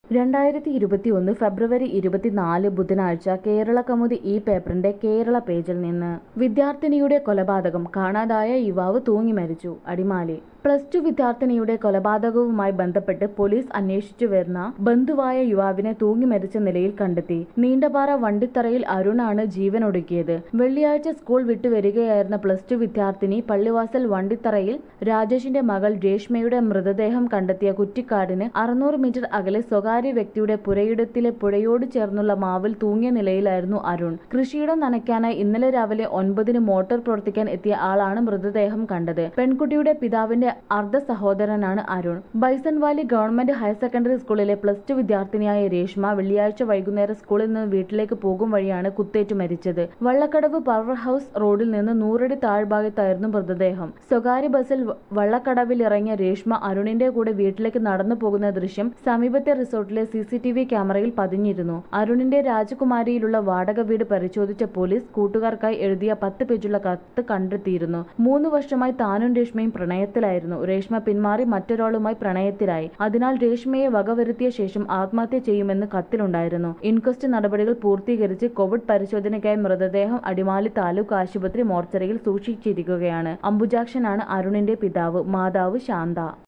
2021 ഫെബ്രുവരി 24 ബുധനാഴ്ച കേരളകൗമുദി ഈ പേപ്പറിന്റെ കേരള പേജിൽ നിന്ന് വിദ്യാർത്ഥിനിയുടെ കൊലപാതകം കാണാതായ യുവാവ് തൂങ്ങി മരിച്ചു. അടിമാലി പ്ലസ് ടു വിദ്യാർത്ഥിനിയുടെ കൊലപാതകവുമായി ബന്ധപ്പെട്ട് പോലീസ് അന്വേഷിച്ചു വരുന്ന ബന്ധുവായ യുവാവിനെ തൂങ്ങി മരിച്ച നിലയിൽ കണ്ടെത്തി. നീണ്ടപാറ വണ്ടിത്തറയിൽ അരുണാണ് ജീവനൊടുക്കിയത്. വെള്ളിയാഴ്ച സ്കൂൾ വിട്ടുവരികയായിരുന്ന പ്ലസ് ടു വിദ്യാർത്ഥിനി പള്ളിവാസൽ വണ്ടിത്തറയിൽ രാജേഷിന്റെ മകൾ രേഷ്മയുടെ മൃതദേഹം കണ്ടെത്തിയ കുറ്റിക്കാടിന് 600 മീറ്റർ അകലെ സ്വകാര്യ വ്യക്തിയുടെ പുരയിടത്തിലെ പുഴയോട് ചേർന്നുള്ള മാവിൽ തൂങ്ങിയ നിലയിലായിരുന്നു അരുൺ. കൃഷിയിടം നനയ്ക്കാനായി ഇന്നലെ രാവിലെ 9-ന് മോട്ടോർ പ്രവർത്തിക്കാൻ എത്തിയ ആളാണ് മൃതദേഹം കണ്ടത്. പെൺകുട്ടിയുടെ പിതാവിന്റെ അർദ്ധ സഹോദരനാണ് Arun. Bison valley government higher secondary സ്കൂളിലെ പ്ലസ് ടു വിദ്യാർത്ഥിനിയായ രേഷ്മ വെള്ളിയാഴ്ച വൈകുന്നേരം സ്കൂളിൽ നിന്ന് വീട്ടിലേക്ക് പോകും വഴിയാണ് കുത്തേറ്റ് മരിച്ചത്. വള്ളക്കടവ് പവർ ഹൌസ് റോഡിൽ നിന്ന് 100 അടി താഴ്ഭാഗത്തായിരുന്നു മൃതദേഹം. സ്വകാര്യ ബസിൽ വള്ളക്കടവിലിറങ്ങിയ രേഷ്മ അരുണിന്റെ കൂടെ വീട്ടിലേക്ക് നടന്നു പോകുന്ന ദൃശ്യം സമീപത്തെ റിസോർട്ടിലെ CCTV ക്യാമറയിൽ പതിഞ്ഞിരുന്നു. അരുണിന്റെ രാജകുമാരിയിലുള്ള വാടക വീട് പരിശോധിച്ച പോലീസ് കൂട്ടുകാർക്കായി എഴുതിയ 10 പേജുള്ള കത്ത് കണ്ടെത്തിയിരുന്നു. 3 വർഷമായി താനും രേഷ്മയും പ്രണയത്തിലായിരുന്നു. രേഷ്മ പിന്മാറി മറ്റൊരാളുമായി പ്രണയത്തിലായി. അതിനാൽ രേഷ്മയെ വകവരുത്തിയ ശേഷം ആത്മഹത്യ ചെയ്യുമെന്ന് കത്തിലുണ്ടായിരുന്നു. ഇൻക്വസ്റ്റ് നടപടികൾ പൂർത്തീകരിച്ച് കോവിഡ് പരിശോധനയ്ക്കായി മൃതദേഹം അടിമാലി താലൂക്ക് ആശുപത്രി മോർച്ചറിയിൽ സൂക്ഷിച്ചിരിക്കുകയാണ്. അംബുജാക്ഷനാണ് അരുണിന്റെ പിതാവ്. മാതാവ് ശാന്ത.